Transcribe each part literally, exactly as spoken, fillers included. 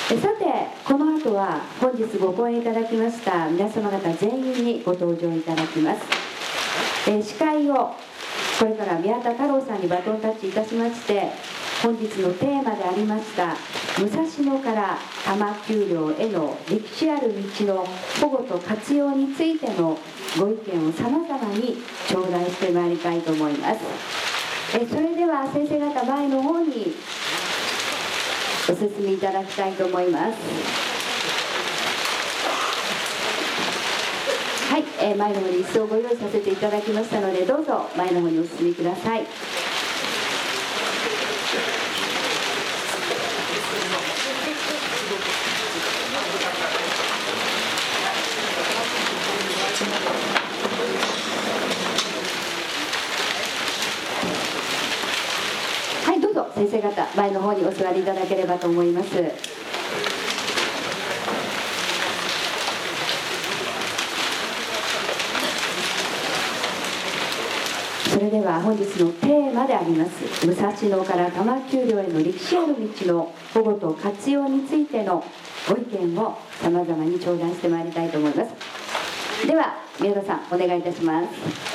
さて、この後は本日ご講演いただきました皆様方全員にご登場いただきます。え司会をこれから宮田太郎さんにバトンタッチいたしまして、本日のテーマでありました武蔵野から多摩丘陵への歴史ある道の保護と活用についてのご意見をさまざまに頂戴してまいりたいと思います。えそれでは先生方、前の方にお進みいただきたいと思います。はい、えー、前の方に椅子をご用意させていただきましたので、どうぞ前の方にお進みください。はい、どうぞ先生方、前の方にお座りいただければと思います。それでは本日のテーマであります武蔵野から多摩丘陵への歴史ある道の保護と活用についてのご意見をさまざまに頂戴してまいりたいと思います。では宮田さん、お願いいたします。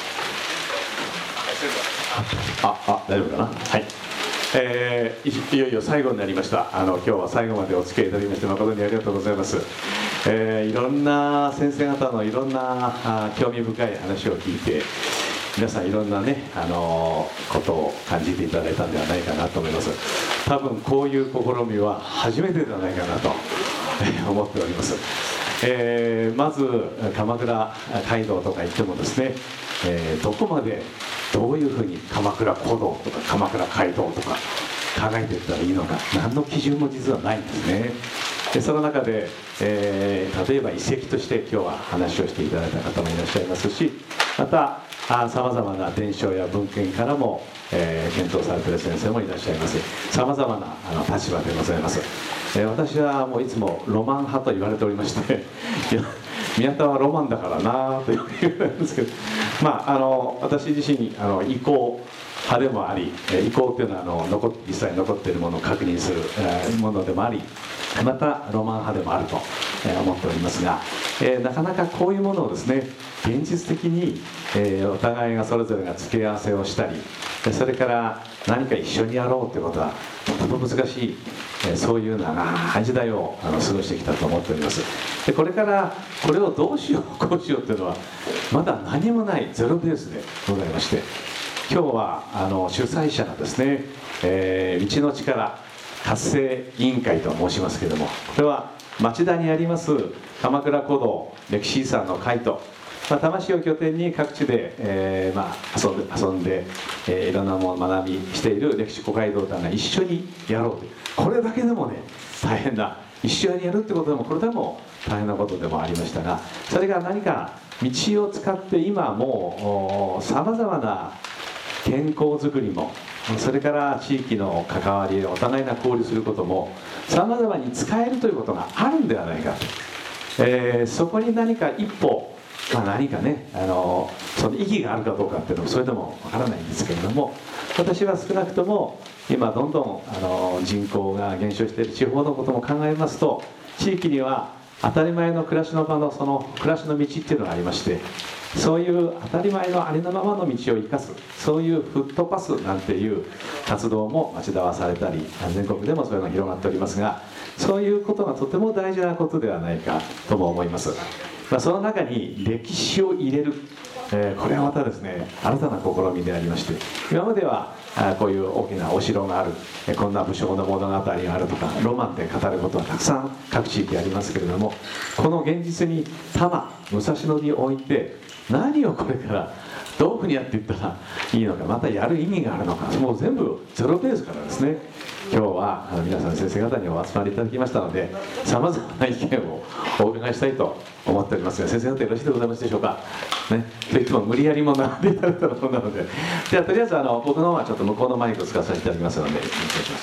ああ大丈夫かな。はい、えー、い, いよいよ最後になりました。あの今日は最後までお付き合いいただきまして誠にありがとうございます。えー、いろんな先生方のいろんなあ興味深い話を聞いて、皆さんいろんなね、あのー、ことを感じていただいたんではないかなと思います。多分こういう試みは初めてではないかなと思っております。えー、まず鎌倉街道とか言ってもですね、えー、どこまでどういうふうに鎌倉古道とか鎌倉街道とか考えていったらいいのか、何の基準も実はないんですね。でその中で、えー、例えば遺跡として今日は話をしていただいた方もいらっしゃいますし、またさまざまな伝承や文献からも、えー、検討されている先生もいらっしゃいます。さまざまなあの立場でございます。えー、私はもういつもロマン派と言われておりましていや宮田はロマンだからなというふうに言われるんですけど、まあ、あの私自身あの移行派でもあり、移行っていうのはあの残実際残っているものを確認する、えー、ものでもあり、またロマン派でもあると思っておりますが、えー、なかなかこういうものをですね、現実的に、えー、お互いがそれぞれが付け合わせをしたり、それから何か一緒にやろうということはとても難しい、えー、そういう長い時代をあの過ごしてきたと思っております。でこれからこれをどうしようこうしようというのはまだ何もないゼロベースでございまして、今日はあの主催者がですね、えー、道の力活性委員会と申しますけれども、これは町田にあります鎌倉古道歴史遺産の会と、まあ、多摩市を拠点に各地で、えーまあ、遊んで、遊んでえー、いろんなものを学びしている歴史古街道団が一緒にやろうという、これだけでもね大変な、一緒にやるってことでもこれでも大変なことでもありましたが、それが何か道を使って今もうさまざまな健康づくりも、それから地域の関わり、お互いが交流することもさまざまに使えるということがあるんではないかと、えー、そこに何か一歩、まあ、何かね、あのその意義があるかどうかっていうのもそれでもわからないんですけれども、私は少なくとも今どんどんあの人口が減少している地方のことも考えますと、地域には当たり前の暮らしの場のその暮らしの道っていうのがありまして、そういう当たり前のありのままの道を生かす、そういうフットパスなんていう活動も町田はされたり、全国でもそういうのが広がっておりますが、そういうことがとても大事なことではないかとも思います。まあ、その中に歴史を入れる、えー、これはまたですね新たな試みでありまして、今まではあこういう大きなお城がある、えこんな武将の物語があるとかロマンで語ることはたくさん各地域ありますけれども、この現実に多摩武蔵野において何をこれからどういうふうにやっていったらいいのか、またやる意味があるのか、もう全部ゼロベースからですね、今日はあの皆さん先生方にお集まりいただきましたので、さまざまな意見をお伺いしたいと思っておりますが、先生方よろしいでございますでしょうか。ね、といっても無理やりも並んでいただいたものなので、ではとりあえずあの僕の方はちょっと向こうのマイクを使わせていただきますのでお願いします。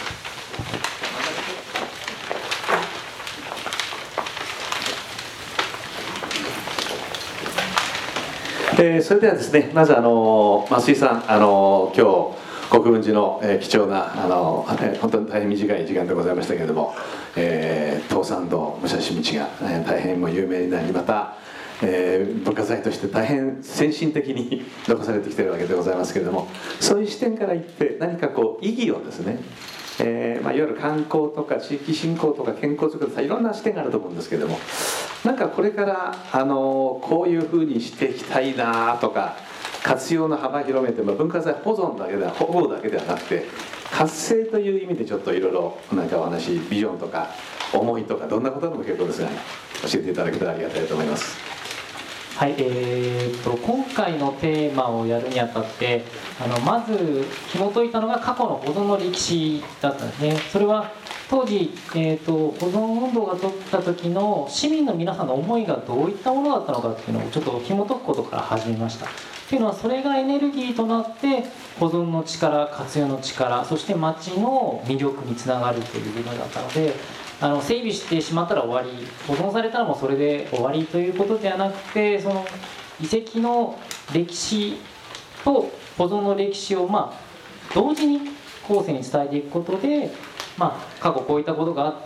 えー、それではですね、まずあの増井さん、あの今日国分寺の、えー、貴重なあの、えー、本当に大変短い時間でございましたけれども、えー、当選参道武蔵道が、えー、大変も有名になり、また、えー、文化財として大変先進的に残されてきているわけでございますけれども、そういう視点から言って何かこう意義をですね、えーまあ、いわゆる観光とか地域振興とか健康づくりとかいろんな視点があると思うんですけれども、なんかこれからあのこういうふうにしていきたいなとか、活用の幅広めて、まあ、文化財保存だけでは保護だけではなくて活性という意味でちょっといろいろなんかお話、ビジョンとか思いとかどんなことでも結構ですが教えていただけたらありがたいと思います。 はい、えー、と今回のテーマをやるにあたってあのまず紐解いたのが過去の保存の歴史だったんですね。それは当時、えー、と保存運動が取った時の市民の皆さんの思いがどういったものだったのかっていうのをちょっと紐解くことから始めました。っていうのは、それがエネルギーとなって保存の力、活用の力、そして町の魅力につながるという部分だったので、あの整備してしまったら終わり、保存されたらもうそれで終わりということではなくて、その遺跡の歴史と保存の歴史をまあ同時に後世に伝えていくことで、まあ、過去こういったことがあって、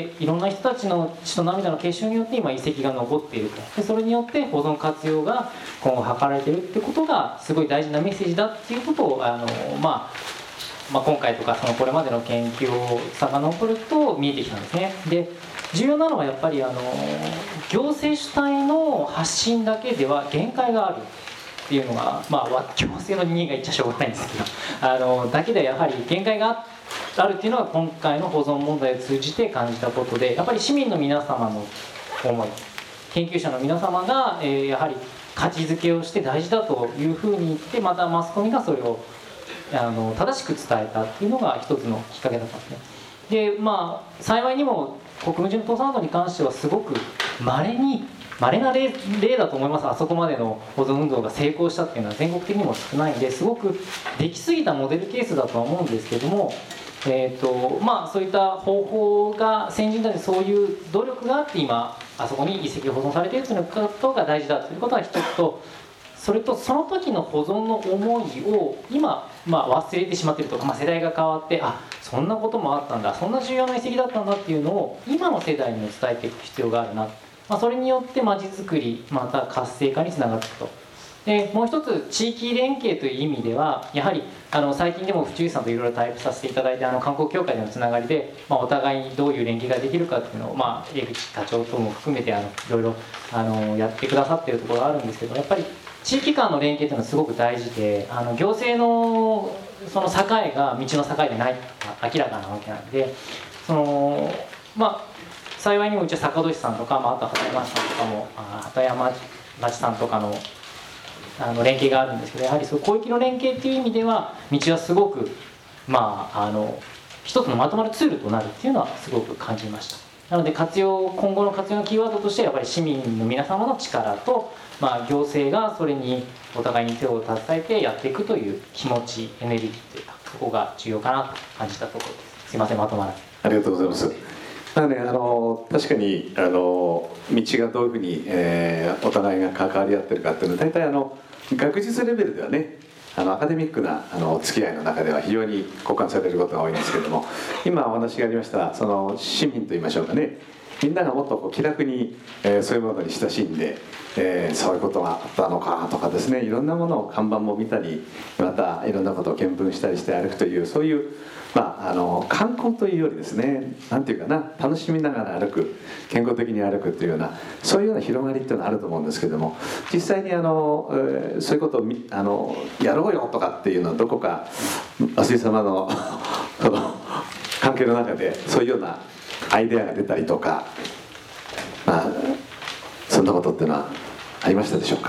いろんな人たちの血と涙の結晶によって今遺跡が残っていると。でそれによって保存活用が今後図られているってことがすごい大事なメッセージだっていうことをあの、まあまあ、今回とかそのこれまでの研究を遡ると見えてきたんですね。で重要なのはやっぱりあの行政主体の発信だけでは限界があるっていうのが、まあ、行政の人間が言っちゃしょうがないんですけど、あのだけではやはり限界があるっていうのは今回の保存問題を通じて感じたことで、やっぱり市民の皆様の思い、研究者の皆様が、えー、やはり価値づけをして大事だというふうに言って、またマスコミがそれをあの正しく伝えたっていうのが一つのきっかけだったんですね。でまあ幸いにも国務寺の登山道に関してはすごく稀に稀な 例, 例だと思います。あそこまでの保存運動が成功したっていうのは全国的にも少ないんで、すごくできすぎたモデルケースだとは思うんですけども、えーとまあ、そういった方法が先人たちそういう努力があって今あそこに遺跡が保存されているということが大事だということが一つと、それとその時の保存の思いを今、まあ、忘れてしまっているとか、まあ、世代が変わって、あそんなこともあったんだ、そんな重要な遺跡だったんだっていうのを今の世代にも伝えていく必要があるな、まあ、それによってまちづくりまた活性化につながっていくと。でもう一つ地域連携という意味ではやはりあの最近でも府中さんといろいろタイプさせていただいて、あの観光協会でのつながりで、まあ、お互いにどういう連携ができるかっていうのを、まあ、江口課長とも含めてあのいろいろあのやってくださっているところがあるんですけど、やっぱり地域間の連携というのはすごく大事で、あの行政のその境が道の境でない明らかなわけなんで、そのまあ幸いにもうちは坂戸市さんとか、まあ、あと畑山町さんとかも畑山町さんとかのあの連携があるんですけど、やはりそう広域の連携っていう意味では道はすごくまああの一つのまとまるツールとなるっていうのはすごく感じました。なので活用今後の活用のキーワードとしてやっぱり市民の皆様の力と、まあ、行政がそれにお互いに手を携えてやっていくという気持ち、エネルギーというか、そこが重要かなと感じたところです。すいません、まとまらず。 ありがとうございます。まあね、あの確かにあの道がどういうふうに、えー、お互いが関わり合ってるかっていうのは大体あの学術レベルではね、あのアカデミックなあの付き合いの中では非常に交換されることが多いんですけれども、今お話がありましたその市民といいましょうかね、みんながもっとこう気楽に、えー、そういうものに親しんで、えー、そういうことがあったのかとかですね、いろんなものを看板も見たり、またいろんなことを見聞したりして歩くという、そういう、まあ、あの観光というよりですね、なんていうかな、楽しみながら歩く、健康的に歩くというような、そういうような広がりっていうのはあると思うんですけども、実際にあの、えー、そういうことをみあのやろうよとかっていうのはどこか増井様のその関係の中でそういうようなアイデアが出たりとか、まあ、そんなことっていうのはありましたでしょうか。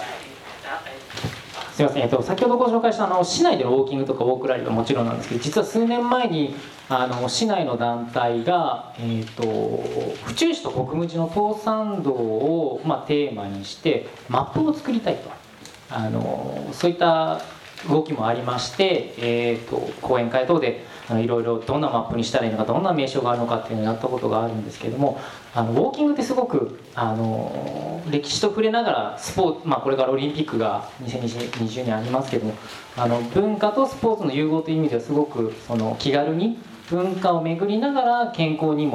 すみません、えっと、先ほどご紹介したあの市内でのウォーキングとかウォークラリーはもちろんなんですけど、実は数年前にあの市内の団体が、えっと、府中市と国務寺の東山道を、まあ、テーマにしてマップを作りたいと、あのそういった動きもありまして、えー、と講演会等であのいろいろどんなマップにしたらいいのか、どんな名称があるのかっていうのをやったことがあるんですけれども、あのウォーキングってすごくあの歴史と触れながらスポーツ、まあ、これからオリンピックがにせんにじゅうねんありますけども、あの文化とスポーツの融合という意味ではすごくその気軽に文化を巡りながら健康にも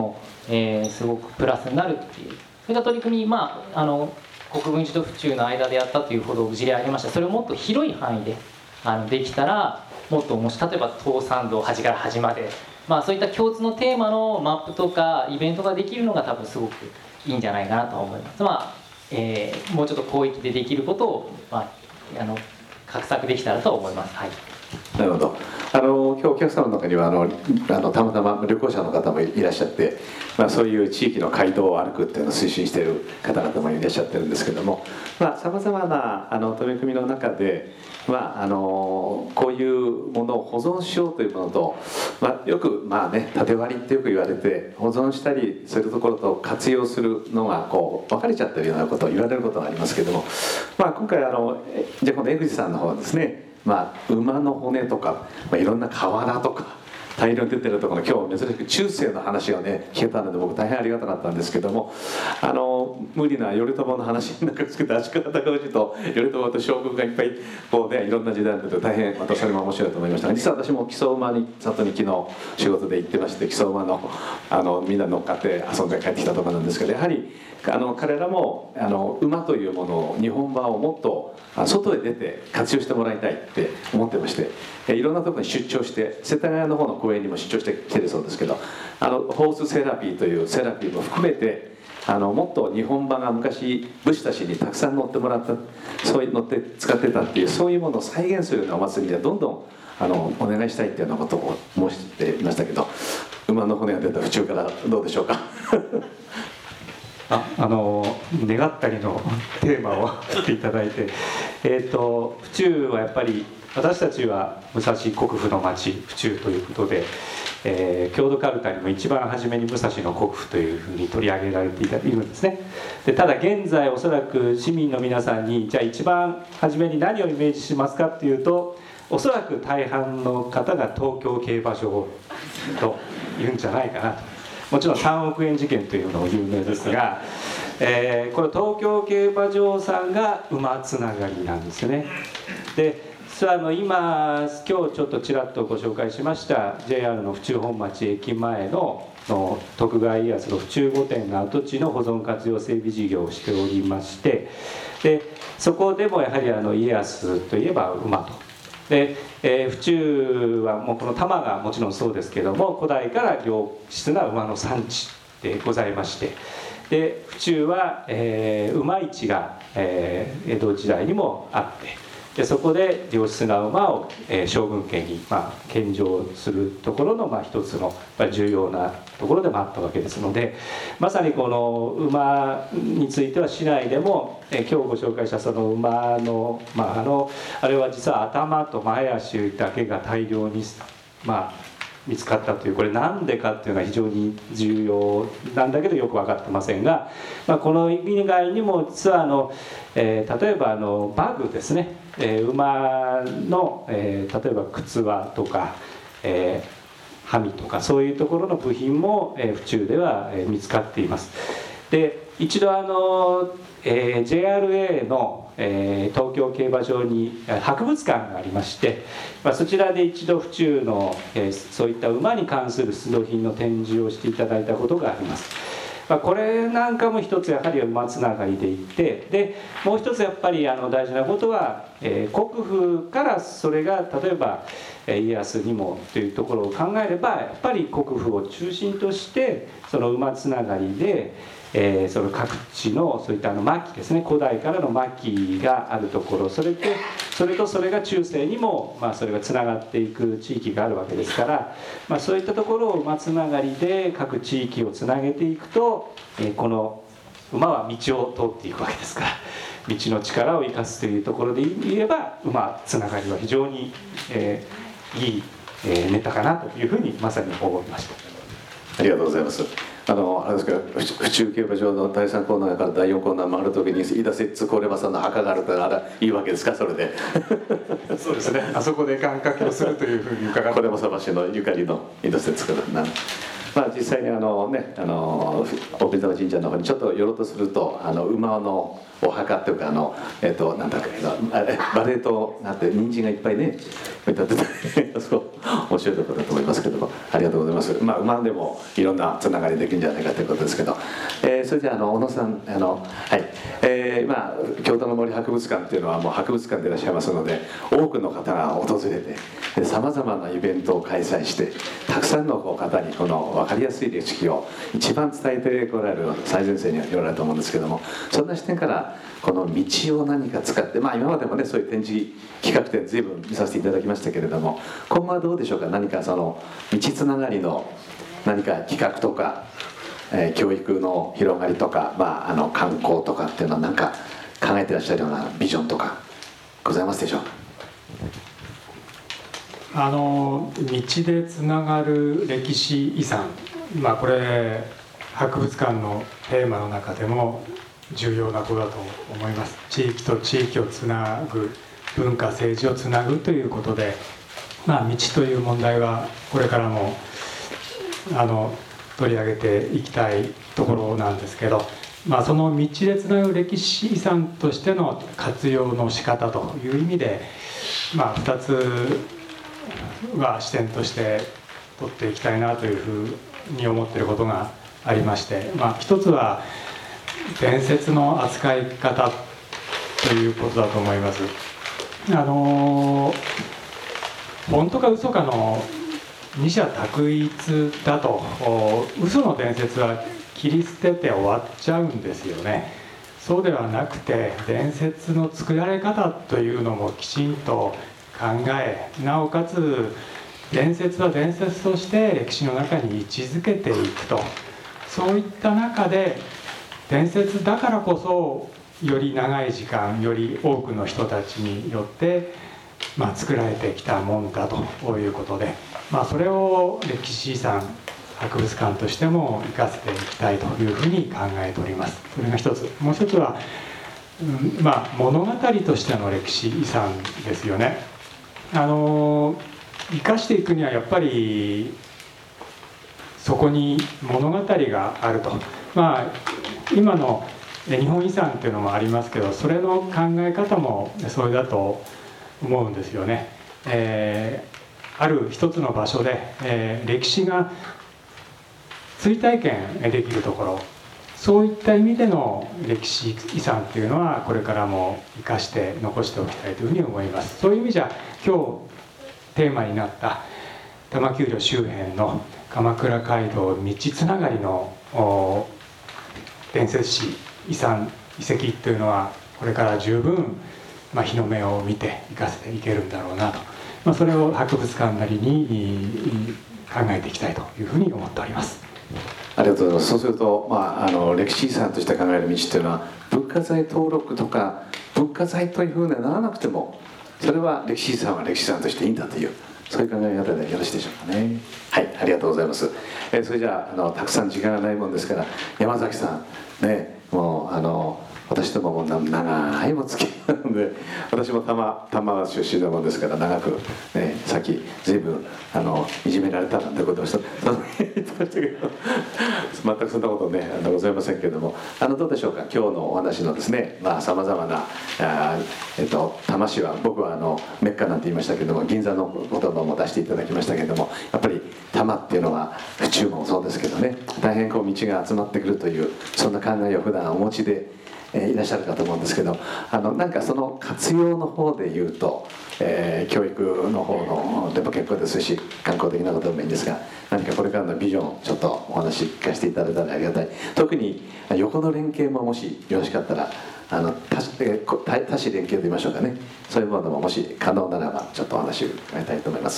えー、すごくプラスになるっていう、そういった取り組み、まあ、あの国分寺と府中の間でやったというほど事例ありました。それをもっと広い範囲であのできたらもっと面白い、例えば東山道端から端まで、まあ、そういった共通のテーマのマップとかイベントができるのが多分すごくいいんじゃないかなと思います。まあえー、もうちょっと広域でできることを、まあ、あの画策できたらと思います。はい、 なるほど。あの今日お客様の中にはあのあのたまたま旅行者の方もいらっしゃって、まあ、そういう地域の街道を歩くっていうのを推進している方々もいらっしゃってるんですけども、さまざ、まなあの取り組みの中で、まあ、あのこういうものを保存しようというものと、まあ、よくまあね縦割りってよく言われて、保存したりするところと活用するのがこう分かれちゃってるようなことを言われることがありますけども、まあ、今回あのじゃあこの江口さんの方はですね、まあ、馬の骨とか、まあ、いろんな瓦とか大量に出てるところの今日珍しく中世の話をね聞けたので僕大変ありがたかったんですけども、あの無理な頼朝の話になんかつけて足利尊氏と頼朝と将軍がいっぱいこうねいろんな時代になってて大変またそれも面白いと思いましたが、実は私も木曽馬に里に昨日仕事で行ってまして、木曽馬のあのみんな乗っかって遊んで帰ってきたところなんですけど、やはりあの彼らもあの馬というものを日本馬をもっと外へ出て活用してもらいたいって思ってまして、いろんなところに出張して世田谷の方の公園にも出張してきてるそうですけど、あのホースセラピーというセラピーも含めてあのもっと日本馬が昔武士たちにたくさん乗ってもらった、そういう乗って使ってたっていうそういうものを再現するようなお祭りでどんどんあのお願いしたいっていうようなことを申していましたけど、馬の骨が出た府中からどうでしょうか。 あ, あの願ったりのテーマを振っていただいて、えーと府中はやっぱり私たちは武蔵国府の町府中ということで、えー、郷土カルタにも一番初めに武蔵の国府というふうに取り上げられているんですね。でただ現在おそらく市民の皆さんにじゃあ一番初めに何をイメージしますかっていうと、おそらく大半の方が東京競馬場と言うんじゃないかなと。もちろんさんおくえん事件というのも有名ですが、えー、これ東京競馬場さんが馬つながりなんですね。で実はあの今今日ちょっとちらっとご紹介しました ジェイアール の府中本町駅前 の, の徳川家康の府中御殿の跡地の保存活用整備事業をしておりまして、でそこでもやはりあの家康といえば馬と。で、えー、府中はもうこの多摩がもちろんそうですけども、古代から良質な馬の産地でございまして、で府中は、えー、馬市が、えー、江戸時代にもあって、でそこで良質な馬を、えー、将軍家に、まあ、献上するところの、まあ、一つの、まあ、重要なところでもあったわけですので、まさにこの馬については市内でも、えー、今日ご紹介したその馬の、まあ、あのあれは実は頭と前足だけが大量に、まあ、見つかったという、これなんでかっていうのは非常に重要なんだけどよく分かってませんが、まあ、この以外にも実はあの、えー、例えばあの馬具ですね、えー、馬の、えー、例えば靴輪とか、えー、ハミとかそういうところの部品も、えー、府中では、えー、見つかっています。で一度あの、えー、ジェイアールエー の、えー、東京競馬場に博物館がありまして、まあ、そちらで一度府中の、えー、そういった馬に関する出土品の展示をしていただいたことがあります。まあ、これなんかも一つやはり馬つながりでいって、でもう一つやっぱりあの大事なことは、えー、国府からそれが例えば、えー、家康にもというところを考えれば、やっぱり国府を中心としてその馬つながりで、えー、その各地のそういったあの末期ですね、古代からの末期があるところ、それとそれとそれが中世にも、まあ、それがつながっていく地域があるわけですから、まあ、そういったところを馬つながりで各地域をつなげていくと、えー、この馬は道を通っていくわけですから、道の力を生かすというところで言えば馬つながりは非常に、えー、いい、えー、ネタかなというふうにまさに思いました。 ありがとうございます。あのあれですけど、府中競馬場のだいさんコーナーからだいよんコーナー回るときに飯田摂津郡山さんの墓があるとあれいいわけですか、それで。 そうですね、あそこで願掛けをするというふうに伺って、 郡山橋のゆかりの飯田摂津郡山。 まあ、実際にあの、ね、あの大国神社の方にちょっと寄ろうとするとあの馬のお墓っていうかあの、えー、となんだっけバレーとなって人参がいっぱいね置いてあってすごく面白いところだと思いますけども、ありがとうございます。まあ、馬でもいろんなつながりできるんじゃないかということですけど、えー、それじゃあ、あの小野さん、あの、はい、えー、まあ京都の森博物館っていうのはもう博物館でいらっしゃいますので、多くの方が訪れてさまざまなイベントを開催して、たくさんの方にこの分かりやすい歴史を一番伝えてこられる最前線にはおられると思うんですけども、そんな視点からこの道を何か使って、まあ今までもねそういう展示企画展随分見させていただきましたけれども、今後はどうでしょうか。何かその道つながりの何か企画とか、えー、教育の広がりとか、まあ、あの観光とかっていうのは何か考えてらっしゃるようなビジョンとかございますでしょうか。 あの道でつながる歴史遺産、まあこれ博物館のテーマの中でも重要なことだと思います。地域と地域をつなぐ、文化政治をつなぐということで、まあ道という問題はこれからもあの取り上げていきたいところなんですけど、まあ、その道でつなぐ歴史遺産としての活用の仕方という意味で、まあ、ふたつは視点として取っていきたいなというふうに思っていることがありまして、まあ、ひとつは伝説の扱い方ということだと思います。あの本当か嘘かの二者択一だと、嘘の伝説は切り捨てて終わっちゃうんですよね。そうではなくて、伝説の作られ方というのもきちんと考え、なおかつ伝説は伝説として歴史の中に位置づけていくと、そういった中で伝説だからこそより長い時間、より多くの人たちによって、まあ、作られてきたもんだということで、まあ、それを歴史遺産博物館としても生かせていきたいというふうに考えております。それが一つ。もう一つは、うん、まあ物語としての歴史遺産ですよね。あの生かしていくにはやっぱりそこに物語があると。まあ今の日本遺産っていうのもありますけど、それの考え方もそれだと思うんですよね。えー、ある一つの場所で、えー、歴史が追体験できるところ、そういった意味での歴史遺産っていうのはこれからも生かして残しておきたいというふうに思います。そういう意味じゃ今日テーマになった多摩丘陵周辺の鎌倉街道道つながりの伝説史遺産遺跡というのはこれから十分、まあ、日の目を見て生かせていけるんだろうなと、まあ、それを博物館なりに考えていきたいというふうに思っております。 ありがとうございます。そうすると、まあ、あの歴史遺産として考える道というのは文化財登録とか文化財というふうにならなくても、それは歴史遺産は歴史遺産としていいんだという、そういう考え方でよろしいでしょうかね。はい、ありがとうございます。えー、それじゃあ、あのたくさん時間がないもんですから、山崎さんね、もうあの私とももう長いも付き合いなので、私も多摩多摩出身なもんですから長くね、さっき随分あのいじめられたなんてことをした言ってましたけど全くそんなことねあのございませんけれども、あのどうでしょうか。今日のお話のですね、まあさまざまなあ、えっと、多摩市は僕はあのメッカなんて言いましたけれども、銀座の言葉も出していただきましたけれども、やっぱり多摩っていうのは府中もそうですけどね、大変こう道が集まってくるという、そんな考えを普段お持ちでいらっしゃるかと思うんですけど、あのなんかその活用の方で言うと、えー、教育の方のでも結構ですし、観光的なことでもいいんですが、何かこれからのビジョンちょっとお話聞かせていただいたらありがたい。特に横の連携ももしよろしかったら、あの 多, 多, 多市連携と言いましょうかね、そういうものももし可能ならばちょっとお話を伺いたいと思います。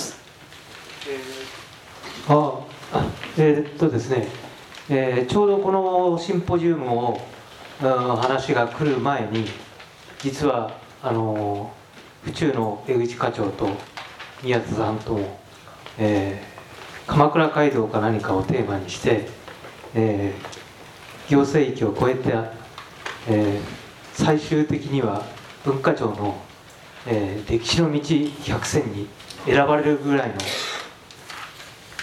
えー、あえー、っとですね、えー、ちょうどこのシンポジウムを話が来る前に、実はあの府中の江口課長と宮田さんとも、えー、鎌倉街道か何かをテーマにして、えー、行政域を超えて、えー、最終的には文化庁の、えー、歴史の道百選に選ばれるぐらいの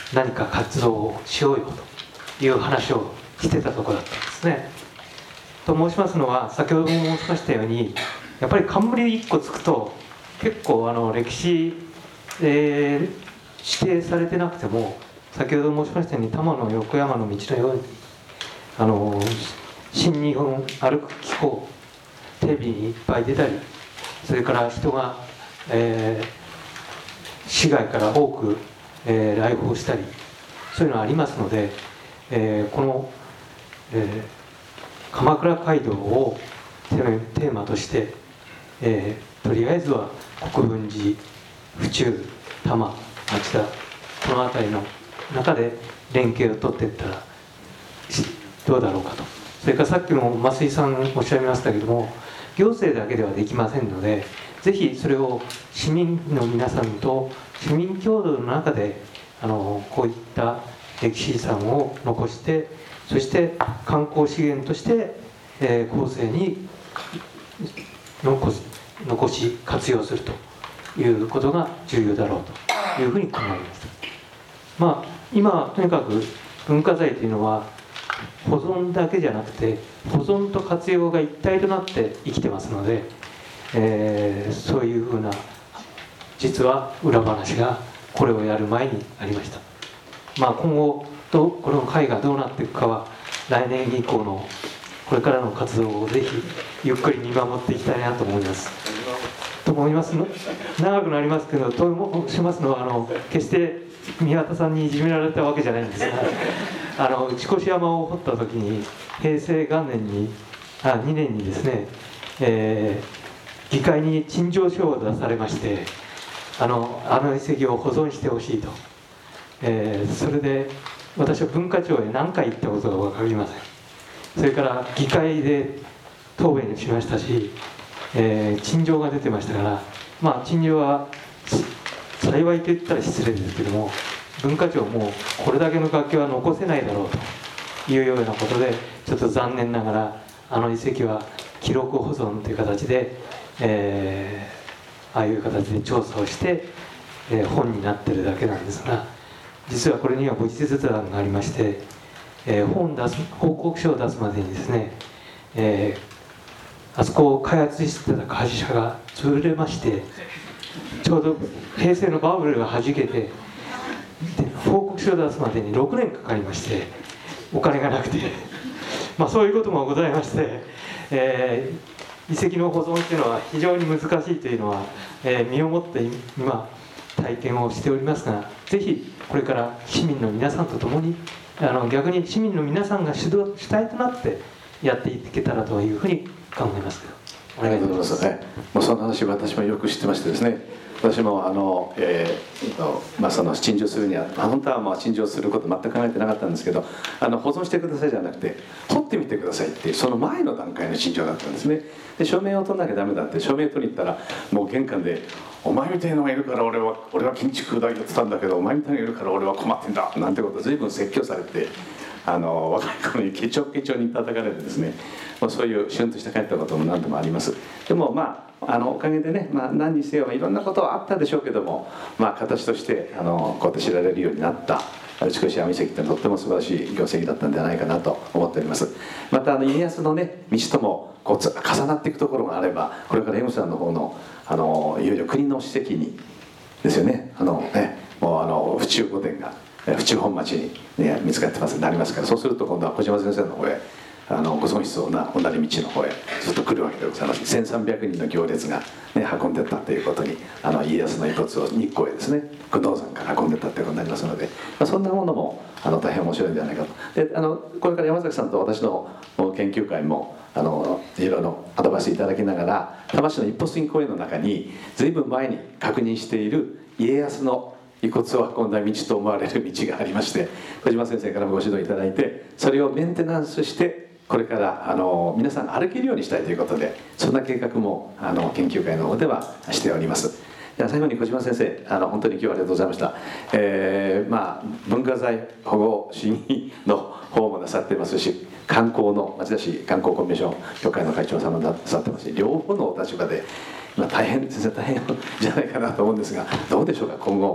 何か活動をしようよという話をしてたところだったんですね。と申しますのは、先ほども申しましたように、やっぱり冠いっこつくと結構あの歴史、えー、指定されてなくても、先ほど申しましたように多摩の横山の道のようにあの新日本歩く機構テレビにいっぱい出たり、それから人が、えー、市外から多く、えー、来訪したり、そういうのがありますので、えー、この、えー、鎌倉街道をテーマとして、えー、とりあえずは国分寺、府中、多摩、町田、この辺りの中で連携を取っていったらどうだろうかと。それからさっきも増井さんおっしゃいましたけども、行政だけではできませんので、ぜひそれを市民の皆さんと市民共同の中であのこういった歴史遺産を残して、そして観光資源として、えー、後世に残す残し活用するということが重要だろうというふうに考えました。まあ今とにかく文化財というのは保存だけじゃなくて、保存と活用が一体となって生きてますので、えー、そういうふうな実は裏話がこれをやる前にありました。まあ今後どこの会がどうなっていくかは来年以降のこれからの活動をぜひゆっくり見守っていきたいなと思いますと思いますの長くなりますけど、としますのはあの決して宮田さんにいじめられたわけじゃないんですが、あの打越山を掘った時に平成元年にあにねんにですね、えー、議会に陳情書を出されまして、あのあの遺跡を保存してほしいと、えー、それで私は文化庁へ何回行ったことが分かりません。それから議会で答弁しましたし、えー、陳情が出てましたから、まあ陳情は幸いと言ったら失礼ですけども、文化庁もこれだけの楽器は残せないだろうというようなことで、ちょっと残念ながらあの遺跡は記録保存という形で、えー、ああいう形で調査をして、えー、本になってるだけなんですが、実はこれには後日談がありまして、えー、本出す報告書を出すまでにですね、えー、あそこを開発してた会社が潰れまして、ちょうど平成のバブルがはじけて、で報告書を出すまでにろくねんかかりまして、お金がなくてまあそういうこともございまして、えー、遺跡の保存っていうのは非常に難しいというのは、えー、身をもって今体験をしておりますが、ぜひこれから市民の皆さんと共に、あの逆に市民の皆さんが主導主体となってやっていけたらというふうに考えますけど。 ありがとうございますね。もうその話は私もよく知ってましてですね、私もあの、えーまあ、その陳情するには本当はまあ陳情すること全く考えてなかったんですけど、あの保存してくださいじゃなくて掘ってみてくださいっていうその前の段階の陳情だったんですね。で署名を取らなきゃダメだって、署名取りに行ったらもう玄関で「お前みたいのがいるから俺は俺は建築大やってたんだけど、お前みたいのがいるから俺は困ってんだ」なんてことを随分説教されて、あの若い頃にケチョケチョに叩かれてですね、もうそういうシュンとして帰ったことも何度もあります。でもまああのおかげでね、まあ、何にせよいろんなことはあったでしょうけども、まあ、形としてあのこうやって知られるようになった打越山遺跡ってとっても素晴らしい業績だったんじゃないかなと思っております。またあの家康のね道ともこう重なっていくところがあれば、これから M さんの方のあのいよいよ国の史跡にですよね、あのねもうあの府中御殿が府中本町に、ね、見つかってますなりますから、そうすると今度は小島先生の方へあのご存知そうな同じ道の方へずっと来るわけでございます。せんさんびゃくにんの行列が、ね、運んでったということに、あの家康の遺骨を日光へですね久能山から運んでったということになりますので、まあ、そんなものもあの大変面白いんじゃないかと。であのこれから山崎さんと私の研究会もあのいろいろアドバイスいただきながら、多摩市の一歩杉公園の中に随分前に確認している家康の遺骨を運んだ道と思われる道がありまして、小島先生からもご指導いただいて、それをメンテナンスしてこれからあの皆さんが歩けるようにしたいということで、そんな計画もあの研究会の方ではしております。では最後に小島先生、あの本当に今日はありがとうございました。えー、まあ文化財保護審議の方もなさってますし、観光の町田市観光コンベンション協会の会長さんもなさってますし、両方のお立場で、まあ、大変先生大変じゃないかなと思うんですが、どうでしょうか今後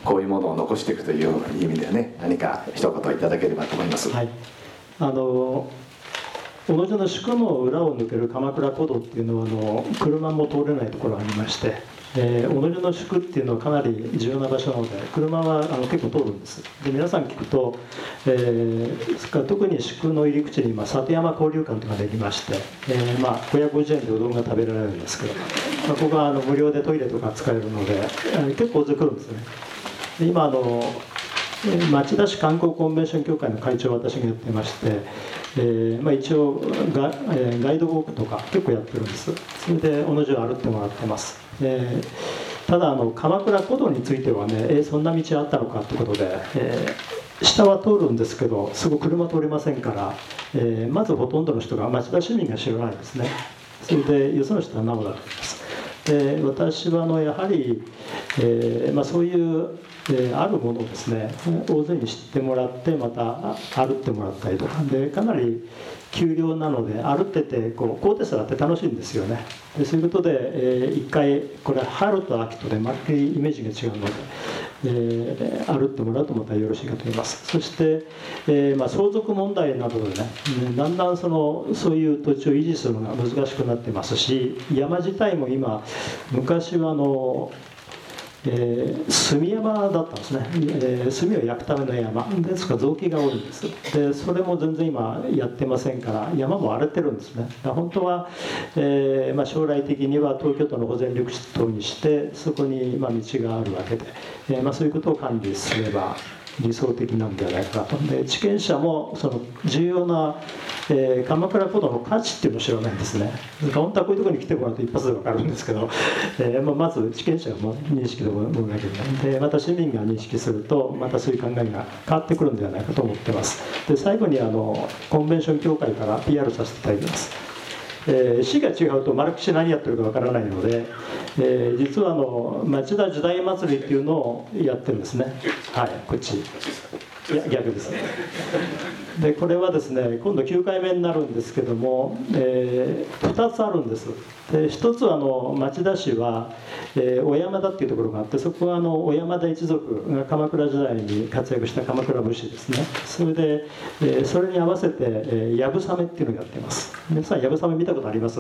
こういうものを残していくという意味でね、何か一言いただければと思います。 はい、あの小野寺の宿の裏を抜ける鎌倉古道っていうのはあの車も通れないところがありまして、えー、小野寺の宿っていうのはかなり重要な場所なので車はあの結構通るんです。で皆さん聞くと、えー、特に宿の入り口に今里山交流館というのができまして、えーまあ、ごひゃくごじゅうえんでうどんが食べられるんですけど、まあ、ここはあの無料でトイレとか使えるので、えー、結構大勢来るんですね。で今あの町田市観光コンベンション協会の会長を私がやってまして、えーまあ、一応ガ、えー、ガイドウォークとか結構やってるんです。それで小野寺を歩ってもらってます。えー、ただあの鎌倉古道についてはね、えー、そんな道あったのかということで、えー、下は通るんですけどすぐ車通れませんから、えー、まずほとんどの人が町田市民が知らないですね。それでよその人はなおだと思います。で私はあのやはり、えーまあ、そういうえー、あるものをですね大勢に知ってもらってまた歩ってもらったりとかで、かなり丘陵なので歩っててこう高低差があって楽しいんですよね。でそういうことで、えー、一回これ春と秋とでまるっきりイメージが違うので、えー、歩ってもらうとまたよろしいかと思います。そして、えーまあ、相続問題などでねだんだんそのそういう土地を維持するのが難しくなってますし、山自体も今昔はあのえー、炭山だったんですね、えー、炭を焼くための山ですから臓器が多いんです。でそれも全然今やってませんから山も荒れてるんですね。本当は、えーまあ、将来的には東京都の保全緑地等にしてそこに、まあ、道があるわけで、えーまあ、そういうことを管理すれば理想的なんではないかなと。で地権者もその重要な、えー、鎌倉古道の価値っていうのを知らないんですね。本当はこういうところに来てもらうと一発で分かるんですけど、えーまあ、まず地権者がも認識でもなきゃいけないで、また市民が認識するとまたそういう考えが変わってくるんではないかと思ってます。で最後にあのコンベンション協会から ピーアール させていただきます。えー、市が違うと丸口何やってるかわからないので、えー、実はあの町田時代祭りっていうのをやってるんですね。はい、こっち。いや逆ですね。でこれはですね今度きゅうかいめになるんですけども、えー、ふたつあるんです。でひとつはあの町田市は、えー、小山田っていうところがあって、そこはあの小山田一族が鎌倉時代に活躍した鎌倉武士ですね。それで、えー、それに合わせて、えー、やぶさめっていうのをやっています。皆さんやぶさめ見たことあります？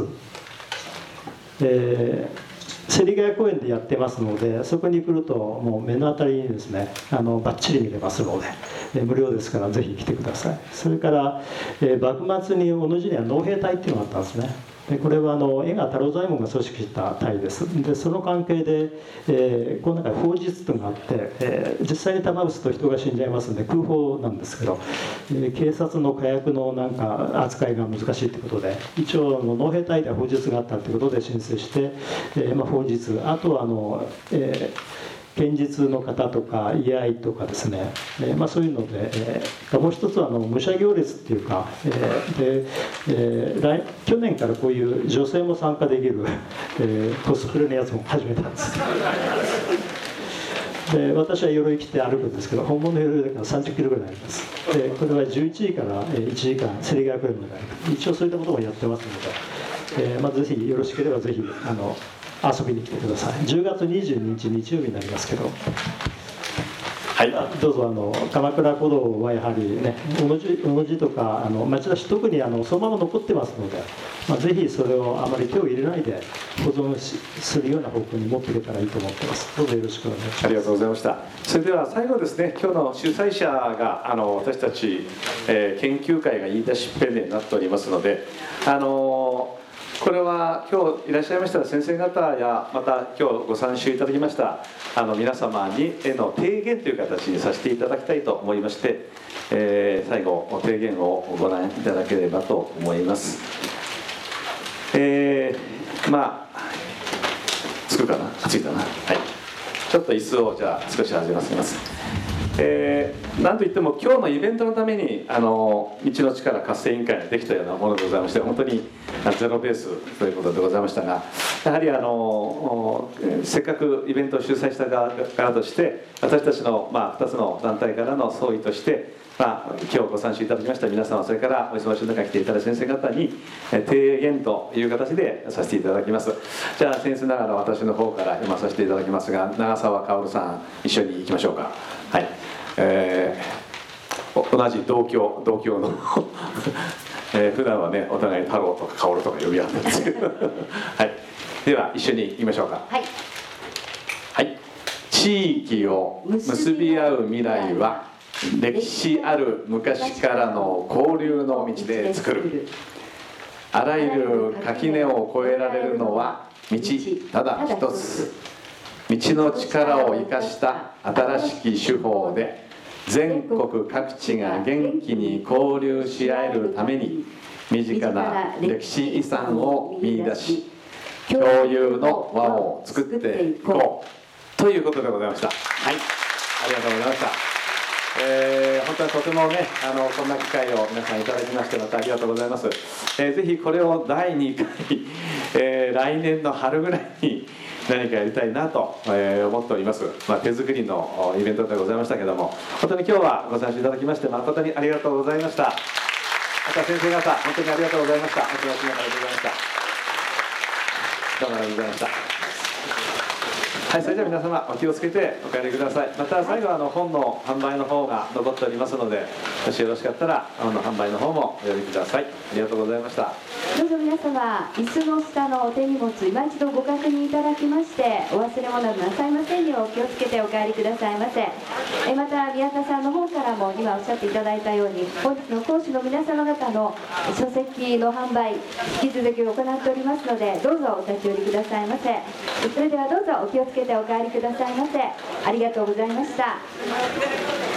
えー芹ヶ谷公園でやってますので、そこに来るともう目の当たりにですねあのバッチリ見れますので、えー、無料ですからぜひ来てください。それから、えー、幕末に小野寺には農兵隊っていうのがあったんですね。でこれはあの江川太郎左衛門が組織した隊です。でその関係で、えー、この中に砲術というのがあって、えー、実際に弾撃つと人が死んじゃいますので空砲なんですけど、えー、警察の火薬のなんか扱いが難しいということで、一応農兵隊では砲術があったということで申請して、えーまあ、砲術、あとはあの、えー剣術の方とか居合とかですね、えーまあ、そういうので、えー、もう一つはあの武者行列っていうか、えーでえー、来去年からこういう女性も参加できる、えー、コスプレのやつも始めたんです。で私は鎧着て歩くんですけど、本物の鎧だからさんじゅっキロぐらいあります。でこれはじゅういちじからいちじかん芹ヶ谷公園まで歩く、一応そういったこともやってますので、えーまあ、ぜひよろしければぜひあの遊びに来てください。じゅうがつにじゅうににち日曜日になりますけど、はい、どうぞあの鎌倉古道はやはりね、小野寺、小野寺とかあの町田市特にあのそのまま残ってますので、まあ、ぜひそれをあまり手を入れないで保存しするような方向に持っていけたらいいと思ってます。どうぞよろしくお願いします。 ありがとうございました。それでは最後ですね、今日の主催者があの私たち、えー、研究会が言い出しっぺになっておりますので、あのーこれは今日いらっしゃいました先生方やまた今日ご参集いただきましたあの皆様にへの提言という形にさせていただきたいと思いまして、えー、最後提言をご覧いただければと思います。えー、まあつくかな、ついたな、はい、ちょっと椅子をじゃあ少し始めます。えー、なんといっても今日のイベントのためにあの道の力活性委員会ができたようなものでございまして、本当にゼロベースということでございましたが、やはりあのせっかくイベントを主催した側からとして私たちの、まあ、ふたつの団体からの総意としてまあ、今日ご参集いただきました皆様、それからお忙しい中来ていただいた先生方に提言という形でさせていただきます。じゃあ先生ながら私の方から読まさせていただきますが、長澤薫さん一緒に行きましょうか。はい、えー、同じ同郷同郷のえー、普段はねお互い太郎とか薫とか呼び合ってるんですけどはい、では一緒に言いましょうか。 はい、 はい、地域を結び合う未来は歴史ある昔からの交流の道で作る。あらゆる垣根を越えられるのは道ただ一つ。道の力を生かした新しき手法で全国各地が元気に交流し合えるために身近な歴史遺産を見出し共有の輪を作っていこうということでございました。はい、ありがとうございました。えー、本当にとてもねあのこんな機会を皆さんいただきましてまたありがとうございます。えー、ぜひこれをだいにかい、えー、来年の春ぐらいに何かやりたいなと、えー、思っております。まあ、手作りのイベントでございましたけども、本当に今日はご参加いただきまして誠にありがとうございました。また先生方本当にありがとうございました。お忙しい中でございました。どうもありがとうございました。はい、それでは皆様お気をつけてお帰りください。また最後はあの本の販売の方が残っておりますので、もしよろしかったら本の販売の方もお呼びください。ありがとうございました。 どうぞ皆様、椅子の下のお手荷物今一度ご確認いただきまして、お忘れ物なさいませんようお気をつけてお帰りくださいませ。えまた宮田さんの方からも今おっしゃっていただいたように、本日の講師の皆様方の書籍の販売引き続き行っておりますので、どうぞお立ち寄りくださいませ。それではどうぞお気をつけてお帰りくださいませ。ありがとうございました。